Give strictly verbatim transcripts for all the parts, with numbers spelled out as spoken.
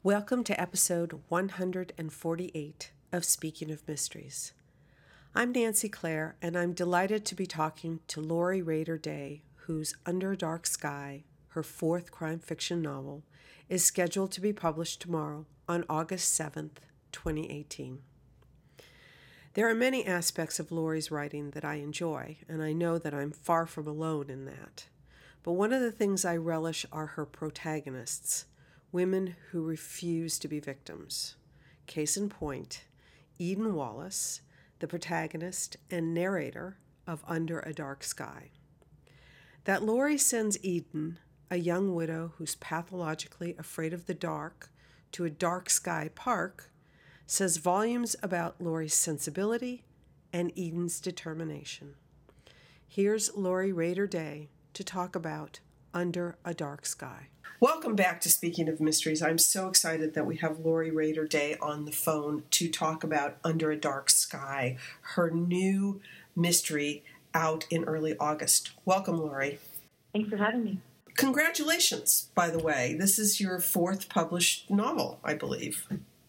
Welcome to episode one hundred forty-eight of Speaking of Mysteries. I'm Nancy Clare, and I'm delighted to be talking to Lori Rader Day, whose Under a Dark Sky, her fourth crime fiction novel, is scheduled to be published tomorrow on August seventh, twenty eighteen. There are many aspects of Lori's writing that I enjoy, and I know that I'm far from alone in that. But one of the things I relish are her protagonists, women who refuse to be victims. Case in point, Eden Wallace, the protagonist and narrator of Under a Dark Sky. That Lori sends Eden, a young widow who's pathologically afraid of the dark, to a dark sky park, says volumes about Lori's sensibility and Eden's determination. Here's Lori Rader Day to talk about Under a Dark Sky. Welcome back to Speaking of Mysteries. I'm so excited that we have Lori Rader Day on the phone to talk about Under a Dark Sky, her new mystery out in early August. Welcome, Lori. Thanks for having me. Congratulations, by the way. This is your fourth published novel, I believe.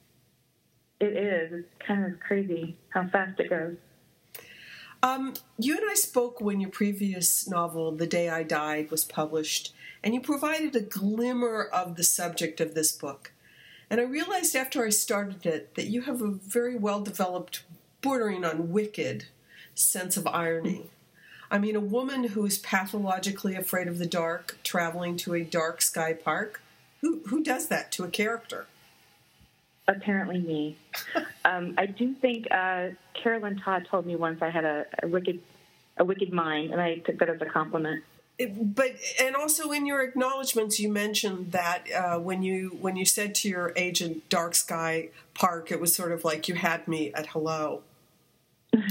It is. It's kind of crazy how fast it goes. Um, you and I spoke when your previous novel, The Day I Died, was published, and you provided a glimmer of the subject of this book. And I realized after I started it that you have a very well-developed, bordering on wicked sense of irony. I mean, a woman who is pathologically afraid of the dark, traveling to a dark sky park, who, who does that to a character? Apparently me. um, I do think uh, Carolyn Todd told me once I had a, a wicked a wicked mind, and I took that as a compliment. It, but and also in your acknowledgments, you mentioned that uh, when you when you said to your agent Dark Sky Park, it was sort of like you had me at hello. uh,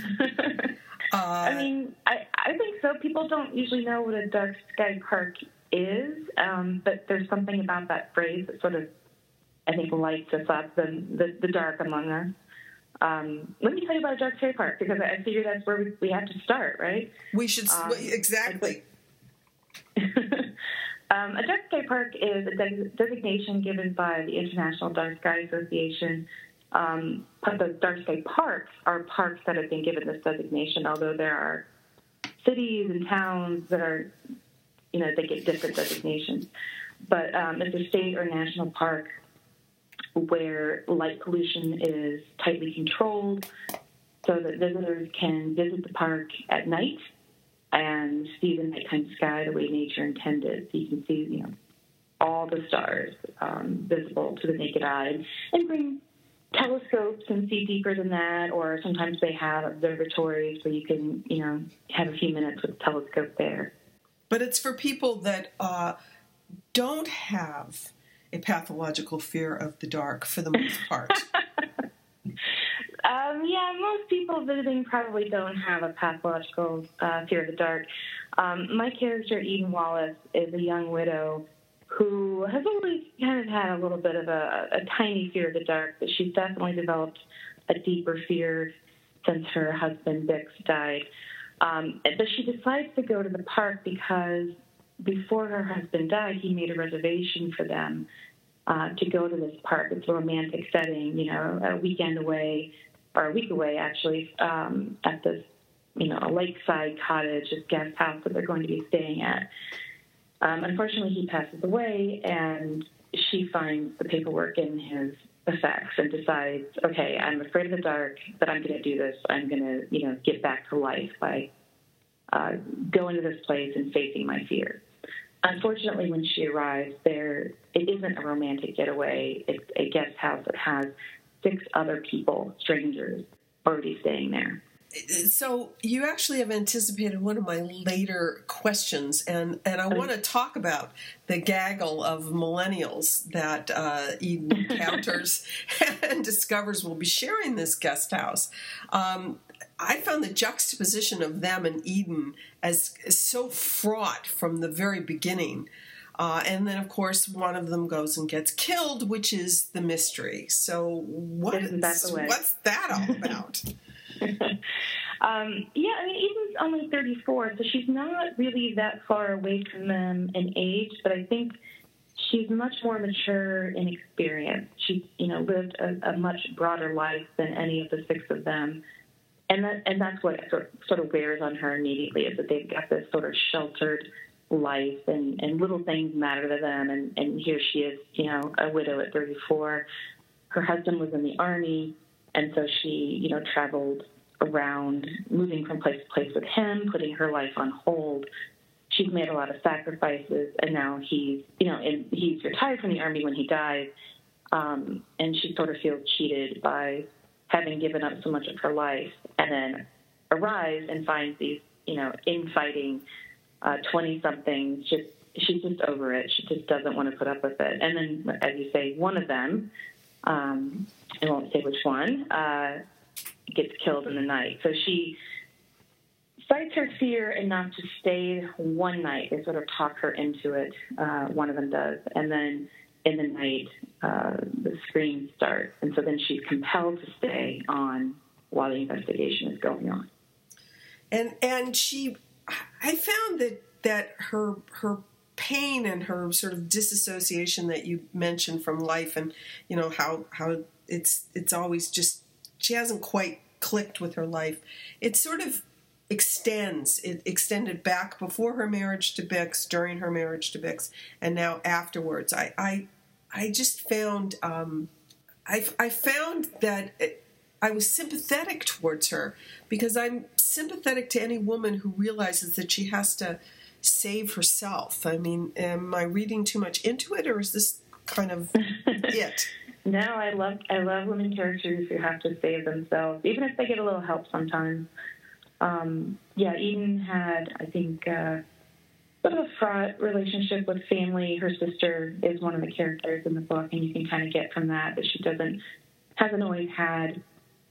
I mean, I, I think so. People don't usually know what a Dark Sky Park is, um, but there's something about that phrase that sort of, I think, lights us up, the, the, the dark among us. Um, let me tell you about a Dark Sky Park, because I figure that's where we, we have to start, right? We should, um, exactly. um, a Dark Sky Park is a de- designation given by the International Dark Sky Association. Um, but the Dark Sky Parks are parks that have been given this designation, although there are cities and towns that are, you know, they get different designations. But um, it's a state or national park where light pollution is tightly controlled so that visitors can visit the park at night and see the nighttime sky the way nature intended. So you can see, you know, all the stars um, visible to the naked eye, and bring telescopes and see deeper than that, or sometimes they have observatories where you can, you know, have a few minutes with a telescope there. But it's for people that uh, don't have a pathological fear of the dark, for the most part. um, yeah, most people visiting probably don't have a pathological uh, fear of the dark. Um, my character, Eden Wallace, is a young widow who has always kind of had a little bit of a, a tiny fear of the dark, but she's definitely developed a deeper fear since her husband, Bix, died. Um, but she decides to go to the park because before her husband died, he made a reservation for them uh, to go to this park. It's a romantic setting, you know, a weekend away, or a week away, actually, um, at this, you know, a lakeside cottage, this guest house that they're going to be staying at. Um, unfortunately, he passes away, and she finds the paperwork in his effects and decides, okay, I'm afraid of the dark, but I'm going to do this. I'm going to, you know, get back to life by uh, going to this place and facing my fear. Unfortunately, when she arrives there, it isn't a romantic getaway. It's a guest house that has six other people, strangers, already staying there. So you actually have anticipated one of my later questions, and, and I want to talk about the gaggle of millennials that uh, Eden encounters and discovers will be sharing this guest house. Um, I found the juxtaposition of them and Eden as, as so fraught from the very beginning. Uh, and then, of course, one of them goes and gets killed, which is the mystery. So what is, what's that all about? um, yeah, I mean, Eden's only thirty-four, so she's not really that far away from them in age, but I think she's much more mature in experience. She's, you know, lived a, a much broader life than any of the six of them. And that, and that's what sort sort of wears on her immediately, is that they've got this sort of sheltered life, and, and little things matter to them. And, and here she is, you know, a widow at thirty-four. Her husband was in the Army, and so she, you know, traveled around, moving from place to place with him, putting her life on hold. She's made a lot of sacrifices, and now he's, you know, and he's retired from the Army when he dies, um, and she sort of feels cheated by having given up so much of her life, and then arrives and finds these, you know, infighting twenty-somethings. Uh, just she's just over it. She just doesn't want to put up with it. And then, as you say, one of them, um, I won't say which one, uh, gets killed in the night. So she fights her fear enough to stay one night. They sort of talk her into it. Uh, one of them does. And then in the night, uh, the screams start. And so then she's compelled to stay on while the investigation is going on. And and she, I found that, that her her pain and her sort of disassociation that you mentioned from life, and, you know, how, how it's it's always just, she hasn't quite clicked with her life. It sort of extends. It extended back before her marriage to Bix, during her marriage to Bix, and now afterwards. I I, I just found um, I I found that it, I was sympathetic towards her, because I'm sympathetic to any woman who realizes that she has to save herself. I mean, am I reading too much into it, or is this kind of it? No, I love I love women characters who have to save themselves, even if they get a little help sometimes. Um, yeah, Eden had, I think, uh, sort of a fraught relationship with family. Her sister is one of the characters in the book, and you can kind of get from that that she doesn't hasn't always had.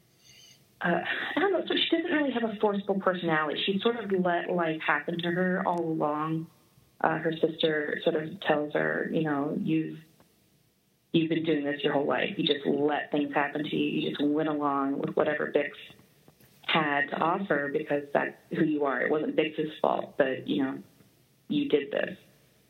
Uh, I don't know. So she doesn't really have a forceful personality. She sort of let life happen to her all along. Uh, her sister sort of tells her, you know, you've you've been doing this your whole life. You just let things happen to you. You just went along with whatever Bix had to offer, because that's who you are. It wasn't Bix's fault, but, you know, you did this.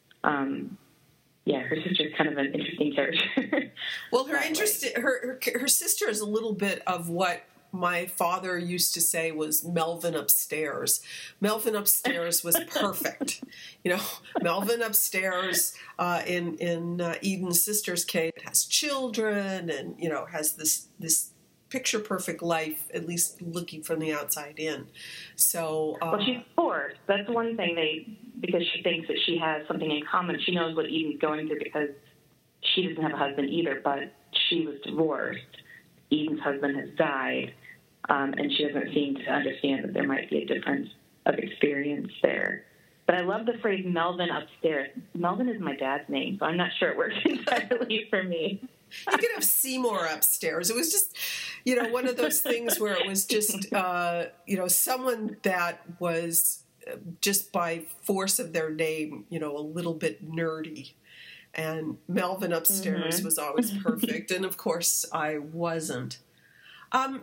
Um, yeah, her sister's kind of an interesting character. Well, her interest, her, her her sister is a little bit of what my father used to say was Melvin Upstairs. Melvin Upstairs was perfect. You know, Melvin Upstairs uh, in in uh, Eden's sister's case has children, and, you know, has this this picture perfect life, at least looking from the outside in. So, uh, well, she's forced. That's one thing they, because she thinks that she has something in common. She knows what Eden's going through because she doesn't have a husband either, but she was divorced. Eden's husband has died, um, and she doesn't seem to understand that there might be a difference of experience there. But I love the phrase Melvin Upstairs. Melvin is my dad's name, so I'm not sure it works entirely for me. You could have Seymour Upstairs. It was just, you know, one of those things where it was just, uh, you know, someone that was just by force of their name, you know, a little bit nerdy. And Melvin Upstairs mm-hmm. was always perfect. And, of course, I wasn't. Um,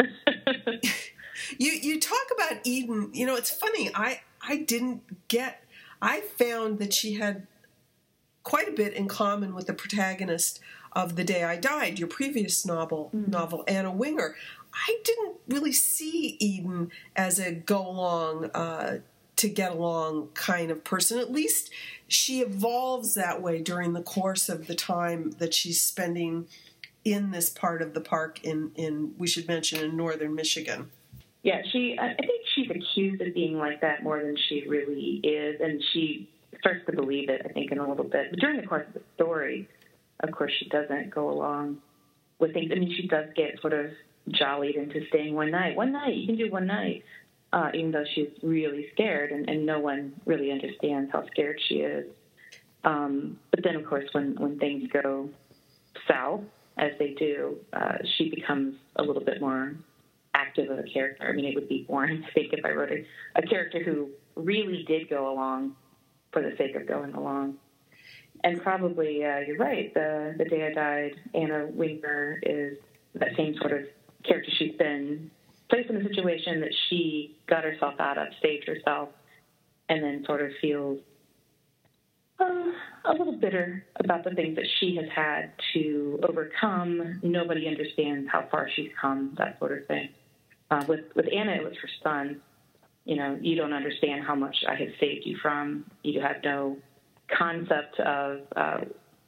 you you talk about Eden. You know, it's funny. I, I didn't get – I found that she had quite a bit in common with the protagonist of The Day I Died, your previous novel, mm-hmm. novel Anna Winger. I didn't really see Eden as a go-along, uh, to get along kind of person. At least she evolves that way during the course of the time that she's spending in this part of the park in, in we should mention, in northern Michigan. Yeah, she. I think she's accused of being like that more than she really is, and she starts to believe it, I think, in a little bit. But during the course of the story, of course, she doesn't go along with things. I mean, she does get sort of jollied into staying one night. One night, you can do one night, uh, even though she's really scared, and, and no one really understands how scared she is. Um, but then, of course, when, when things go south, as they do, uh, she becomes a little bit more active of a character. I mean, it would be boring to think if I wrote a, a character who really did go along for the sake of going along. And probably, uh, you're right, the, the Day I Died, Anna Winger is that same sort of character. She's been placed in a situation that she got herself out of, saved herself, and then sort of feels Uh, a little bitter about the things that she has had to overcome. Nobody understands how far she's come, that sort of thing. Uh, with, with Anna, it was her son. You know, you don't understand how much I have saved you from. You have no concept of uh,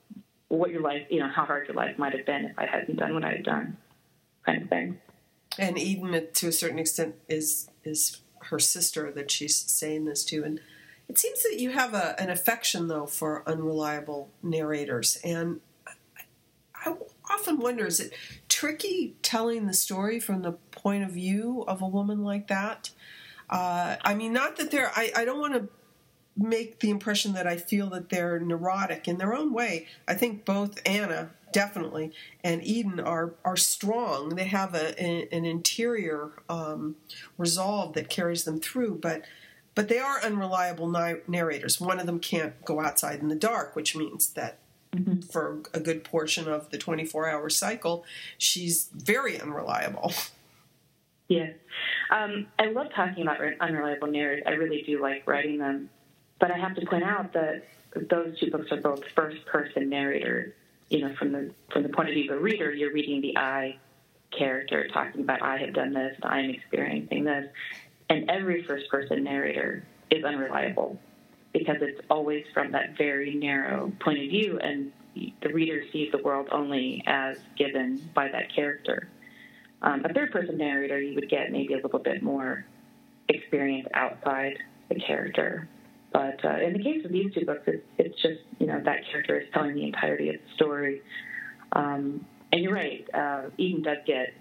what your life, you know, how hard your life might have been if I hadn't done what I had done, kind of thing. And Eden, to a certain extent, is is her sister that she's saying this to. And it seems that you have a, an affection, though, for unreliable narrators. And I, I often wonder, is it tricky telling the story from the point of view of a woman like that? Uh, I mean, not that they're, I, I don't want to make the impression that I feel that they're neurotic in their own way. I think both Anna, definitely, and Eden are, are strong. They have a, a, an interior um, resolve that carries them through, but but they are unreliable na- narrators. One of them can't go outside in the dark, which means that mm-hmm. for a good portion of the twenty-four hour cycle, she's very unreliable. Yeah. Um, I love talking about unreliable narrators. I really do like writing them. But I have to point out that those two books are both first-person narrators. You know, from the from the point of view of a reader, you're reading the I character talking about, I have done this, I'm experiencing this. And every first-person narrator is unreliable because it's always from that very narrow point of view, and the reader sees the world only as given by that character. Um, a third-person narrator, you would get maybe a little bit more experience outside the character. But uh, in the case of these two books, it's, it's just, you know, that character is telling the entirety of the story. Um, and you're right, uh, Eden does get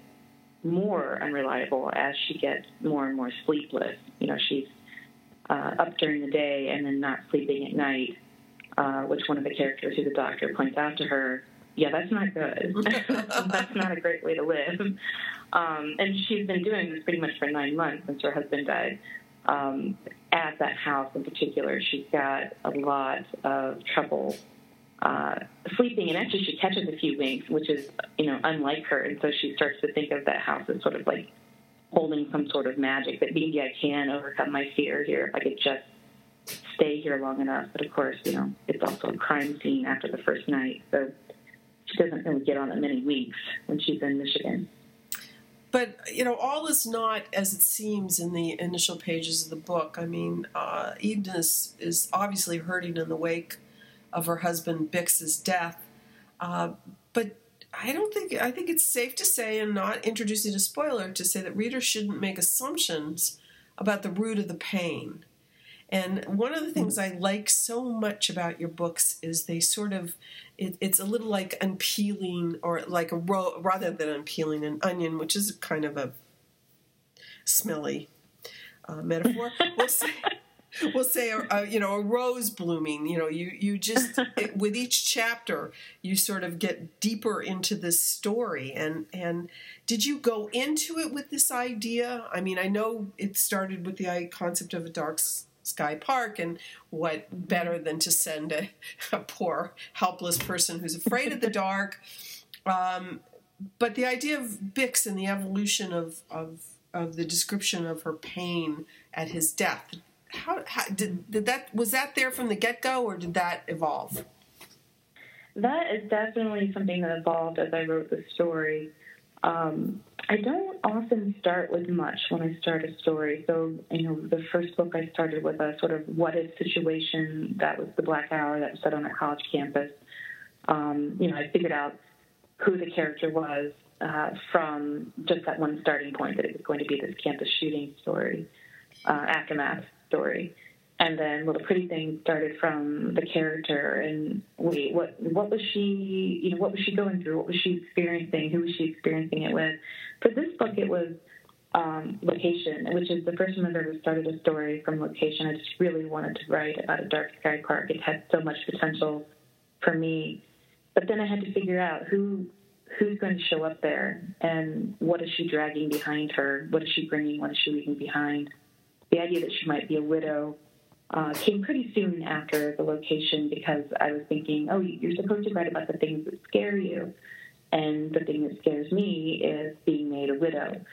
more unreliable as she gets more and more sleepless. You know, she's uh, up during the day and then not sleeping at night, uh, which one of the characters who's a doctor points out to her, yeah, that's not good. That's not a great way to live. Um, and she's been doing this pretty much for nine months since her husband died. Um, at that house in particular, she's got a lot of trouble uh, sleeping, and actually she catches a few winks, which is, you know, unlike her, and so she starts to think of that house as sort of like holding some sort of magic, that maybe I can overcome my fear here if I could just stay here long enough. But of course, you know, it's also a crime scene after the first night, so she doesn't really get on that many weeks when she's in Michigan. But, you know, all is not as it seems in the initial pages of the book. I mean, uh, Eden is, is obviously hurting in the wake of her husband Bix's death. Uh, but I don't think, I think it's safe to say, and not introducing a spoiler, to say that readers shouldn't make assumptions about the root of the pain. And one of the things I like so much about your books is they sort of, it, it's a little like unpeeling, or like a ro- rather than unpeeling an onion, which is kind of a smelly uh, metaphor. We'll say, we'll say a, a, you know, a rose blooming. You know, you you just it, with each chapter you sort of get deeper into this story. And and did you go into it with this idea? I mean, I know it started with the concept of a dark Sky Park, and what better than to send a, a poor, helpless person who's afraid of the dark. Um, but the idea of Bix and the evolution of, of of the description of her pain at his death, how, how did, did that was that there from the get-go, or did that evolve? That is definitely something that evolved as I wrote the story. Um, I don't often start with much when I start a story. So, you know, the first book I started with a sort of what-if situation. That was The Black Hour, that was set on a college campus. Um, you know, I figured out who the character was uh, from just that one starting point, that it was going to be this campus shooting story, uh, aftermath story. And then Little Pretty Things started from the character, and wait, what what was she, you know, what was she going through? What was she experiencing? Who was she experiencing it with? For this book, it was um, location, which is the first time I've ever started a story from location. I just really wanted to write about a dark sky park. It had so much potential for me. But then I had to figure out who who's going to show up there, and what is she dragging behind her? What is she bringing? What is she leaving behind? The idea that she might be a widow Uh, came pretty soon after the location, because I was thinking, oh, you're supposed to write about the things that scare you, and the thing that scares me is being made a widow.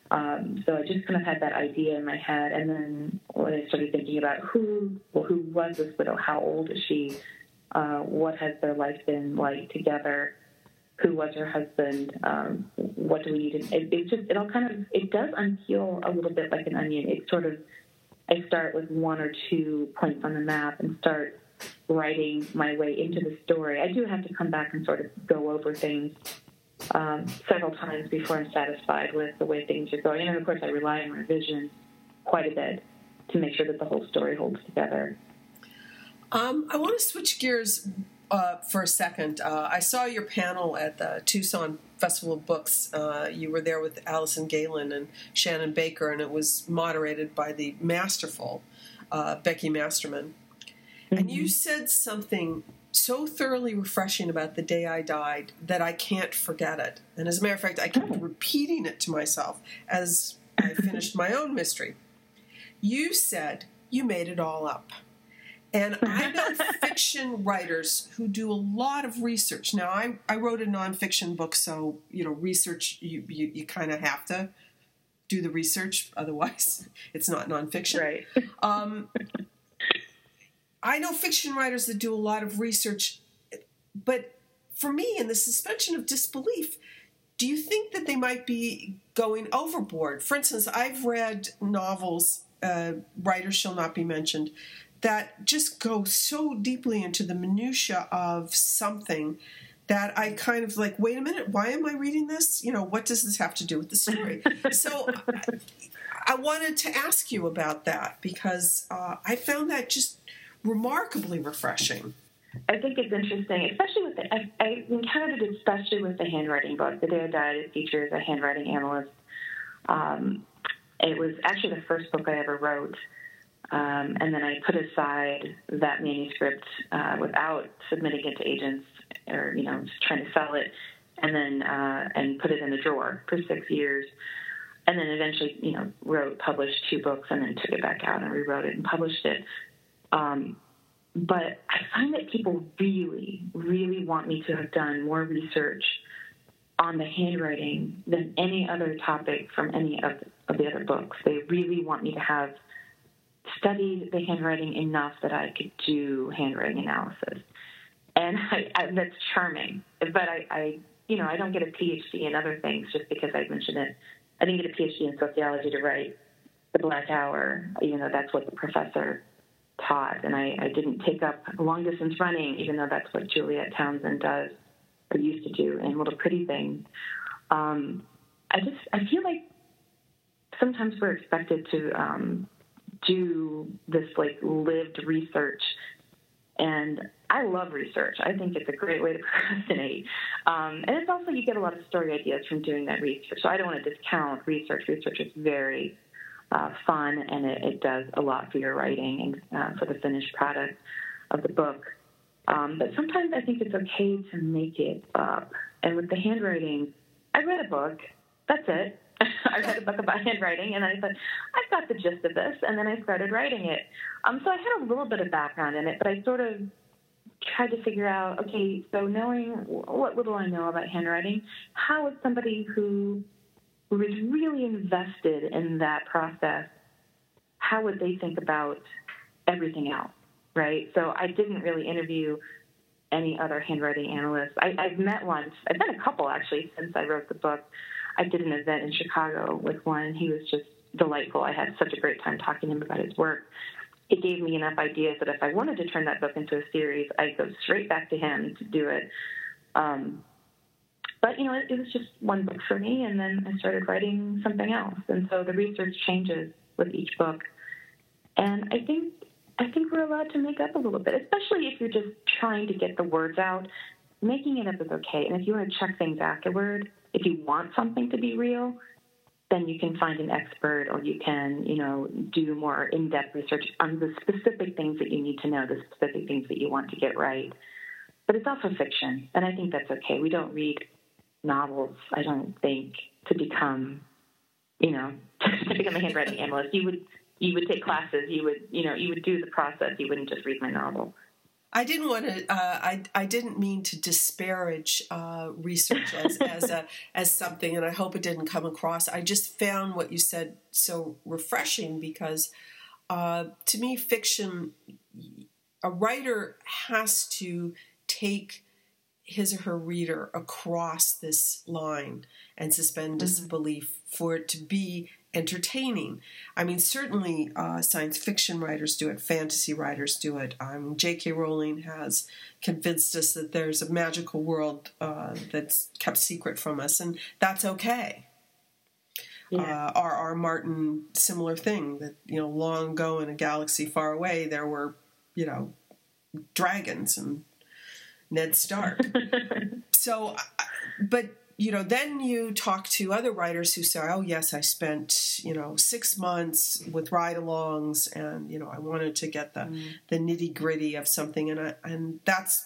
Um, so I just kind of had that idea in my head, and then when I started thinking about who, well, who was this widow, how old is she, uh, what has their life been like together, who was her husband, um, what do we need? To, it, it just, it all kind of, it does unpeel a little bit like an onion. It sort of, I start with one or two points on the map and start writing my way into the story. I do have to come back and sort of go over things um, several times before I'm satisfied with the way things are going. And of course, I rely on revision quite a bit to make sure that the whole story holds together. Um, I want to switch gears uh, for a second. Uh, I saw your panel at the Tucson Festival of Books. Uh, you were there with Allison Galen and Shannon Baker, and it was moderated by the masterful uh, Becky Masterman. Mm-hmm. And you said something so thoroughly refreshing about the day I died that I can't forget it. And as a matter of fact, I kept repeating it to myself as I finished my own mystery. You said you made it all up. And I know fiction writers who do a lot of research. Now, I, I wrote a nonfiction book, so, you know, research, you, you, you kind of have to do the research. Otherwise, it's not nonfiction. Right. Um, I know fiction writers that do a lot of research. But for me, in the suspension of disbelief, do you think that they might be going overboard? For instance, I've read novels, uh, Writers Shall Not Be Mentioned, that just go so deeply into the minutia of something that I kind of like, wait a minute, why am I reading this? You know, what does this have to do with the story? So I wanted to ask you about that because uh, I found that just remarkably refreshing. I think it's interesting, especially with the, I, I encountered it especially with the handwriting book. The Day I Died, it features a handwriting analyst. Um, it was actually the first book I ever wrote. Um, and then I put aside that manuscript uh, without submitting it to agents or, you know, just trying to sell it, and then uh, and put it in the drawer for six years. And then eventually, you know, wrote, published two books, and then took it back out and rewrote it and published it. Um, but I find that people really, really want me to have done more research on the handwriting than any other topic from any of, of the other books. They really want me to have studied the handwriting enough that I could do handwriting analysis. And I, I, that's charming. But I, I, you know, I don't get a P H D in other things just because I mentioned it. I didn't get a P H D in sociology to write The Black Hour, even though that's what the professor taught. And I, I didn't take up long-distance running, even though that's what Juliet Townsend does or used to do in Little Pretty Things. Um, I just, I feel like sometimes we're expected to um, do this like lived research, and I love research. I think it's a great way to procrastinate, um, and it's also you get a lot of story ideas from doing that research. So I don't want to discount research. Research is very uh, fun, and it, it does a lot for your writing and uh, for the finished product of the book. Um, but sometimes I think it's okay to make it up. And with the handwriting, I read a book. That's it. I read a book about handwriting, and I thought, I've got the gist of this, and then I started writing it. Um, so I had a little bit of background in it, but I sort of tried to figure out, okay, so knowing what little I know about handwriting, how is somebody who, who is really invested in that process, how would they think about everything else, right? So I didn't really interview any other handwriting analysts. I, I've met once. I've met a couple, actually, since I wrote the book. I did an event in Chicago with one, and he was just delightful. I had such a great time talking to him about his work. It gave me enough ideas that if I wanted to turn that book into a series, I'd go straight back to him to do it. Um, but, you know, it, it was just one book for me, and then I started writing something else. And so the research changes with each book. And I think I think we're allowed to make up a little bit, especially if you're just trying to get the words out. Making it up is okay. And if you want to check things afterward, if you want something to be real, then you can find an expert, or you can, you know, do more in-depth research on the specific things that you need to know, the specific things that you want to get right. But it's also fiction, and I think that's okay. We don't read novels, I don't think, to become, you know, to become a handwriting analyst. You would you would take classes, you would, you know, you would do the process. You wouldn't just read my novel. I didn't want to. Uh, I I didn't mean to disparage uh, research as as a as something, and I hope it didn't come across. I just found what you said so refreshing because, uh, to me, fiction, a writer has to take his or her reader across this line and suspend disbelief mm-hmm. for it to be entertaining. I mean, certainly uh, science fiction writers do it, fantasy writers do it. Um, J K. Rowling has convinced us that there's a magical world uh, that's kept secret from us, and that's okay. Yeah. Uh, R R. Martin, similar thing, that, you know, long ago in a galaxy far away, there were, you know, dragons and Ned Stark. So, but, you know, then you talk to other writers who say, oh, yes, I spent, you know, six months with ride-alongs and, you know, I wanted to get the, mm. the nitty-gritty of something. And I, and that's,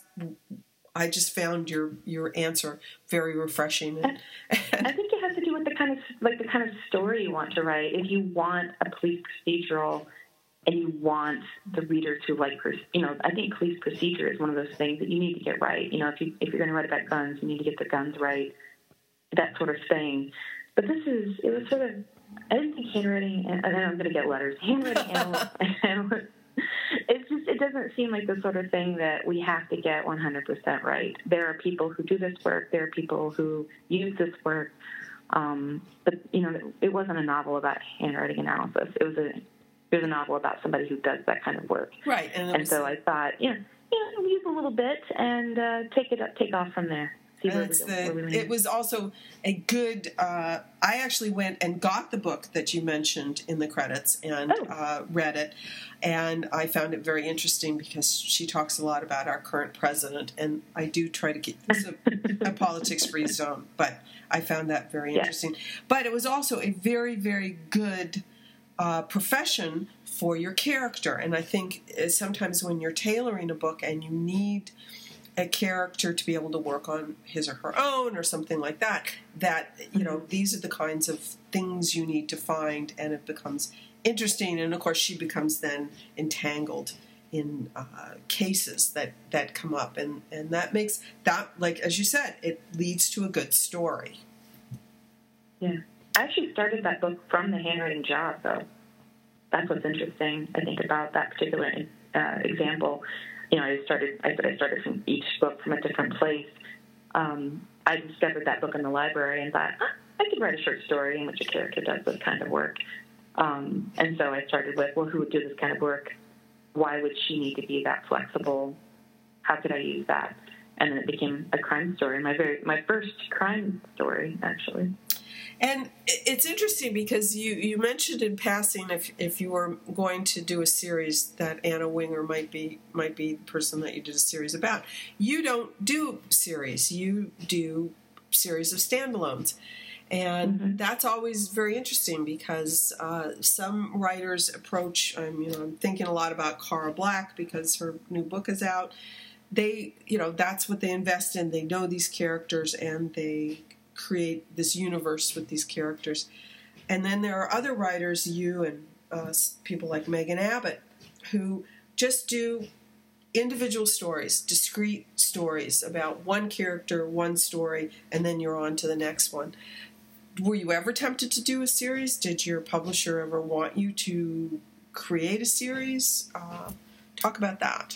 I just found your, your answer very refreshing. And, and I think it has to do with the kind of, like, the kind of story you want to write. If you want a police procedural and you want the reader to like, you know, I think police procedure is one of those things that you need to get right. You know, if you if you're going to write about guns, you need to get the guns right, that sort of thing. But this is, it was sort of, I didn't think handwriting, and I'm going to get letters, handwriting analyst, analyst, it's just, it doesn't seem like the sort of thing that we have to get one hundred percent right. There are people who do this work, there are people who use this work, um, but, you know, it wasn't a novel about handwriting analysis. It was a It was a novel about somebody who does that kind of work. Right. And, and so I thought, you know, you know, use a little bit and uh, take it up, take off from there. See where we, the, where we it was also a good, uh, I actually went and got the book that you mentioned in the credits and oh. uh, read it. And I found it very interesting because she talks a lot about our current president. And I do try to keep this a, a politics-free zone, but I found that very interesting. Yeah. But it was also a very, very good Uh, profession for your character. And I think sometimes when you're tailoring a book and you need a character to be able to work on his or her own or something like that, that, you know, these are the kinds of things you need to find, and it becomes interesting. And of course she becomes then entangled in uh, cases that, that come up, and, and that makes that, like, as you said, it leads to a good story. Yeah. I actually started that book from the handwriting job, though. That's what's interesting, I think, about that particular uh, example. You know, I started. I said I started from each book from a different place. Um, I discovered that book in the library and thought, oh, I could write a short story in which a character does this kind of work. Um, and so I started with, well, who would do this kind of work? Why would she need to be that flexible? How could I use that? And then it became a crime story. My very my first crime story, actually. And it's interesting because you, you mentioned in passing if if you were going to do a series that Anna Winger might be might be the person that you did a series about. You don't do series. You do series of standalones. And mm-hmm. that's always very interesting because uh, some writers approach, um, you know, I'm thinking a lot about Cara Black because her new book is out. They, you know, that's what they invest in. They know these characters and they create this universe with these characters. And then there are other writers, you and uh, people like Megan Abbott, who just do individual stories, discrete stories about one character, one story, and then you're on to the next one. Were you ever tempted to do a series? Did your publisher ever want you to create a series? Uh, talk about that.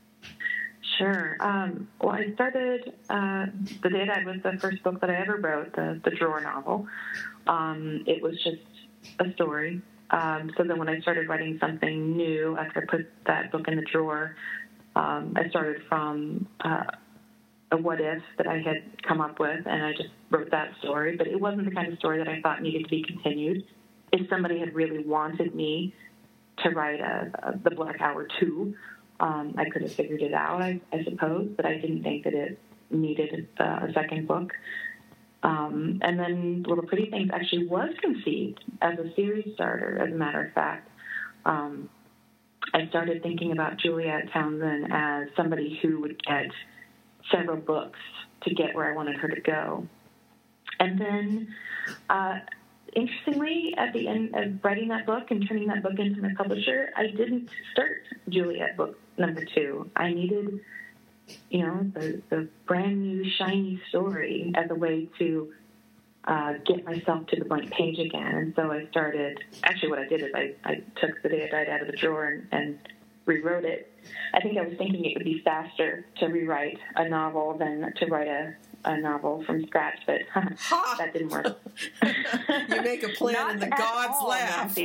Sure. Um, well, I started, uh, The Day Died was the first book that I ever wrote, the, the drawer novel. Um, it was just a story. Um, so then when I started writing something new, after I put that book in the drawer, um, I started from uh, a what if that I had come up with, and I just wrote that story. But it wasn't the kind of story that I thought needed to be continued. If somebody had really wanted me to write a, a The Black Hour two, Um, I could have figured it out, I, I suppose, but I didn't think that it needed uh, a second book. Um, and then Little Pretty Things actually was conceived as a series starter, as a matter of fact. Um, I started thinking about Juliet Townsend as somebody who would get several books to get where I wanted her to go. And then uh, interestingly, at the end of writing that book and turning that book into my publisher, I didn't start Juliet book number two. I needed, you know, the, the brand new, shiny story as a way to uh, get myself to the blank page again. And so I started, actually what I did is I, I took The Day I Died out of the drawer and, and rewrote it. I think I was thinking it would be faster to rewrite a novel than to write a, a novel from scratch, but that didn't work. You make a plan and the gods all, laugh.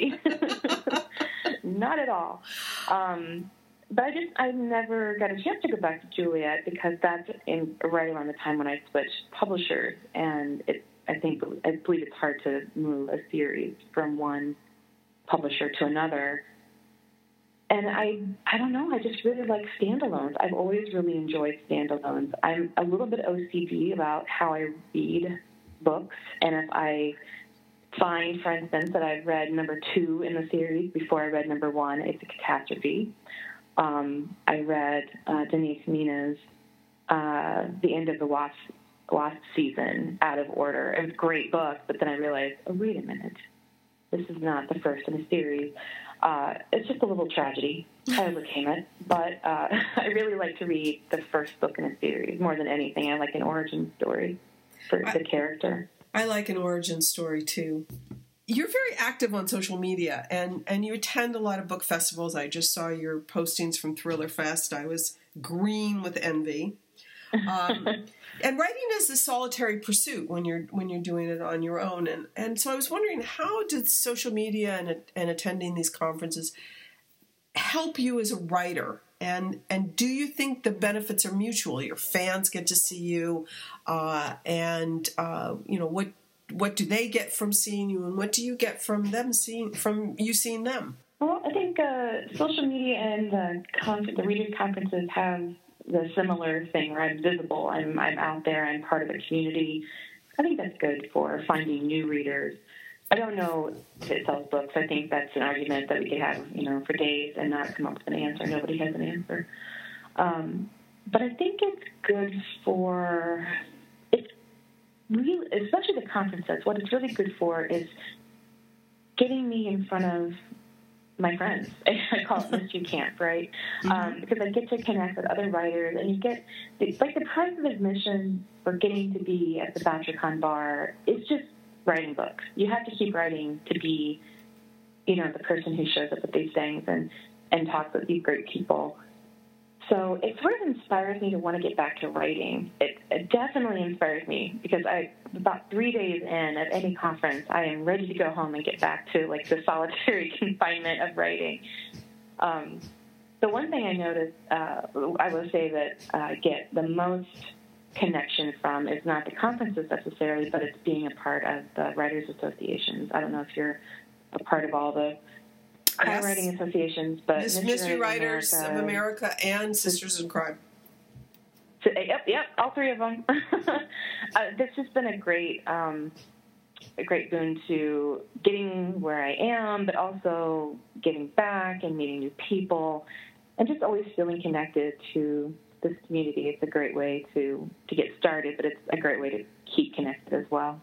Not at all. Um, but I just, I never got a chance to go back to Juliet because that's in right around the time when I switched publishers, and it, I think, I believe it's hard to move a series from one publisher to another. And I, I don't know, I just really like standalones. I've always really enjoyed standalones. I'm a little bit O C D about how I read books, and if I find, for instance, that I've read number two in the series before I read number one, it's a catastrophe. Um, I read uh, Denise Mina's uh, The End of the Wasp, Wasp Season out of order. It was a great book, but then I realized, oh, wait a minute, this is not the first in a series. Uh, it's just a little tragedy. I overcame it. But uh, I really like to read the first book in a series more than anything. I like an origin story for I, the character. I like an origin story, too. You're very active on social media, and, and you attend a lot of book festivals. I just saw your postings from Thriller Fest. I was green with envy. Um, and writing is a solitary pursuit when you're when you're doing it on your own. And, and so I was wondering, how did social media and, and attending these conferences help you as a writer? And and do you think the benefits are mutual? Your fans get to see you, uh, and uh, you know what what do they get from seeing you, and what do you get from them seeing from you seeing them? Well, I think uh, social media and the con- the readers' conferences have the similar thing where I'm visible. I'm I'm out there. I'm part of a community. I think that's good for finding new readers. I don't know if it sells books. I think that's an argument that we could have, you know, for days and not come up with an answer. Nobody has an answer. Um, but I think it's good for, it's really, especially the conferences, what it's really good for is getting me in front of my friends. I call it Mystery Camp, right? Mm-hmm. Um, because I get to connect with other writers, and you get, it's like the price of admission for getting to be at the BoucherCon bar. It's just writing books. You have to keep writing to be, you know, the person who shows up at these things and, and talks with these great people. So it sort of inspires me to want to get back to writing. It, it definitely inspires me because I, about three days in at any conference, I am ready to go home and get back to like the solitary confinement of writing. Um, the one thing I noticed, uh, I will say that I get the most connection from is not the conferences necessarily, but it's being a part of the writers associations. I don't know if you're a part of all the crime yes. writing associations, but Mystery, Mystery Writers America, of America and Sisters in Crime. So, yep, yep, all three of them. uh, this has been a great, um, a great boon to getting where I am, but also giving back and meeting new people, and just always feeling connected to this community. It's a great way to, to get started, but it's a great way to keep connected as well.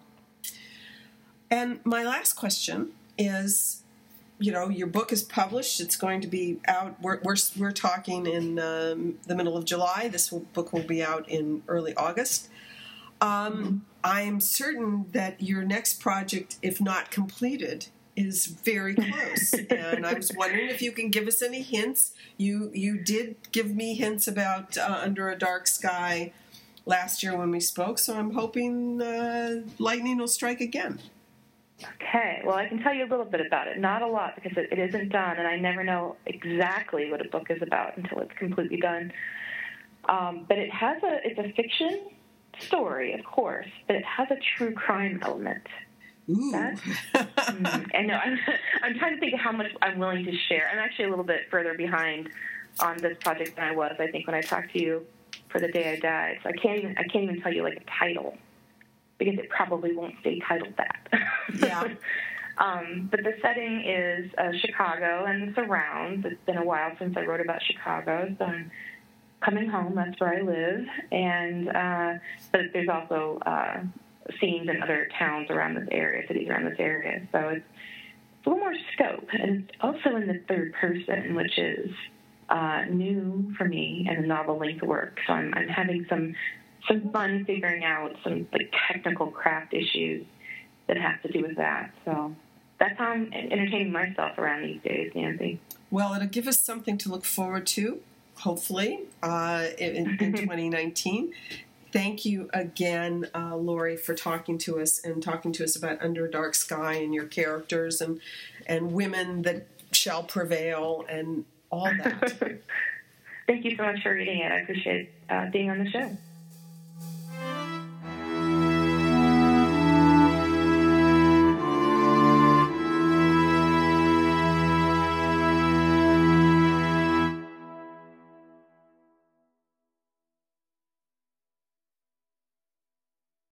And my last question is, you know, your book is published. It's going to be out. We're we're, we're talking in um, the middle of July. This will, book will be out in early August. Um, mm-hmm. I'm certain that your next project, if not completed, is very close. And I was wondering if you can give us any hints. You you did give me hints about uh, Under a Dark Sky last year when we spoke, so I'm hoping uh, lightning will strike again. Okay, well, I can tell you a little bit about it. Not a lot, because it, it isn't done, and I never know exactly what a book is about until it's completely done. Um, but it has a, it's a fiction story, of course, but it has a true crime element. Ooh. That's, mm, I know, I'm, I'm trying to think of how much I'm willing to share. I'm actually a little bit further behind on this project than I was, I think, when I talked to you for The Day I Died. So I can't even, I can't even tell you, like, a title, because it probably won't stay titled that. Yeah. um, but the setting is uh, Chicago and the surrounds. It's been a while since I wrote about Chicago, so I'm coming home. That's where I live. And uh, but there's also uh, scenes in other towns around this area, cities around this area. So it's, it's a little more scope. And it's also in the third person, which is uh, new for me and novel-length work. So I'm, I'm having some some fun figuring out some like technical craft issues that have to do with that. So that's how I'm entertaining myself around these days, Nancy. Well, it'll give us something to look forward to, hopefully, uh, in, in twenty nineteen. Thank you again, uh, Lori, for talking to us and talking to us about Under a Dark Sky and your characters and, and women that shall prevail and all that. Thank you so much for reading it. I appreciate uh, being on the show.